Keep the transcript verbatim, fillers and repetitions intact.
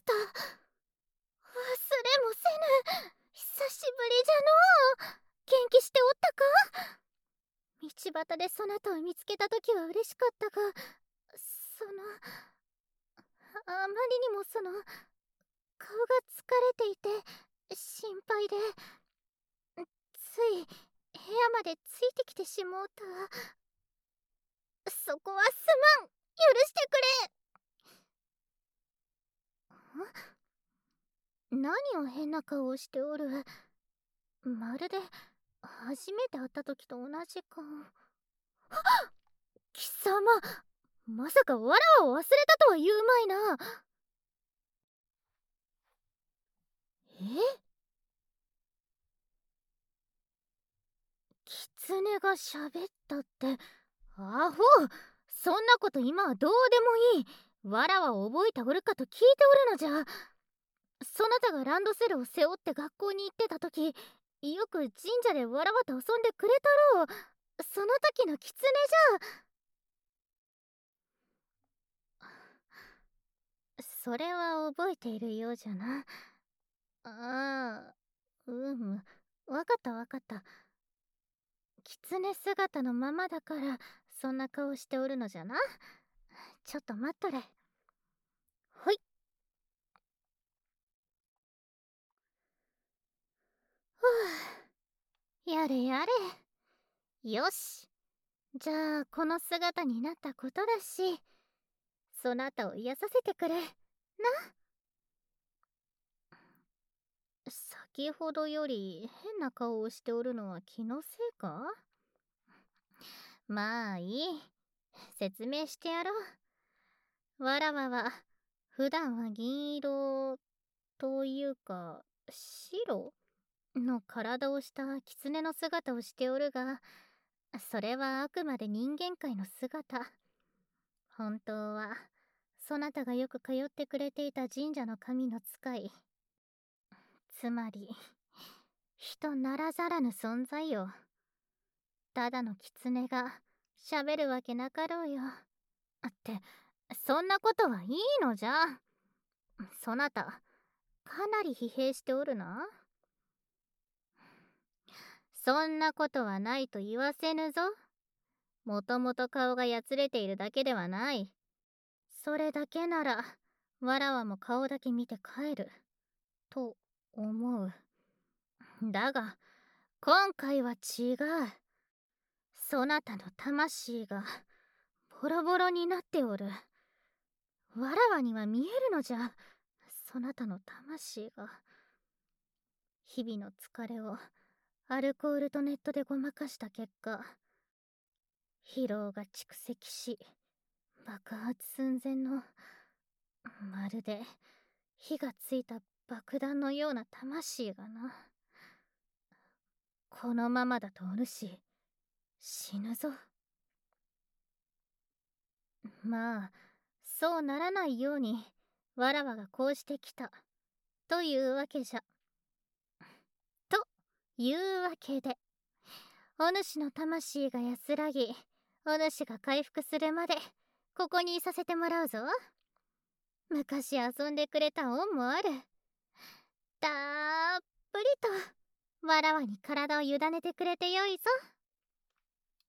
。忘れもせぬ。久しぶりじゃのう。元気しておったか？道端でそなたを見つけたときは嬉しかったが、そのあまりにもその顔が疲れていて心配で、つい部屋までついてきてしもうた。そこはすまん。許してくれ。ん？何を変な顔をしておる。まるで初めて会った時と同じ顔。貴様、まさかわらわを忘れたとは言うまいな。え？狐が喋ったって、アホ。そんなこと今はどうでもいい。わらわを覚えておるかと聞いておるのじゃ。そなたがランドセルを背負って学校に行ってた時、よく神社でわらわと遊んでくれたろう。その時の狐じゃ。それは覚えているようじゃな。ああ、うむ、わかったわかった。狐姿のままだからそんな顔しておるのじゃな。ちょっと待っとれ。ほい。ふう、やれやれ。よし、じゃあこの姿になったことだし、そなたを癒させてくれな。先ほどより変な顔をしておるのは気のせいか？まあいい、説明してやろう。わらわは普段は銀色というか白の体をした狐の姿をしておるが、それはあくまで人間界の姿。本当はそなたがよく通ってくれていた神社の神の使い、つまり人ならざらぬ存在よ。ただの狐が喋るわけなかろうよ。って、そんなことはいいのじゃ。そなたかなり疲弊しておるな。そんなことはないと言わせぬぞ。もともと顔がやつれているだけではない。それだけならわらわも顔だけ見て帰ると思う。だが今回は違う。そなたの魂がボロボロになっておる。わらわには見えるのじゃ、そなたの魂が。日々の疲れをアルコールとネットでごまかした結果、疲労が蓄積し爆発寸前の、まるで火がついた爆弾のような魂がな。このままだとお主死ぬぞ。まあそうならないようにわらわがこうしてきたというわけじゃ。というわけで、お主の魂が安らぎ、お主が回復するまでここにいさせてもらうぞ。昔遊んでくれた恩もある。たっぷりとわらわに体を委ねてくれてよいぞ。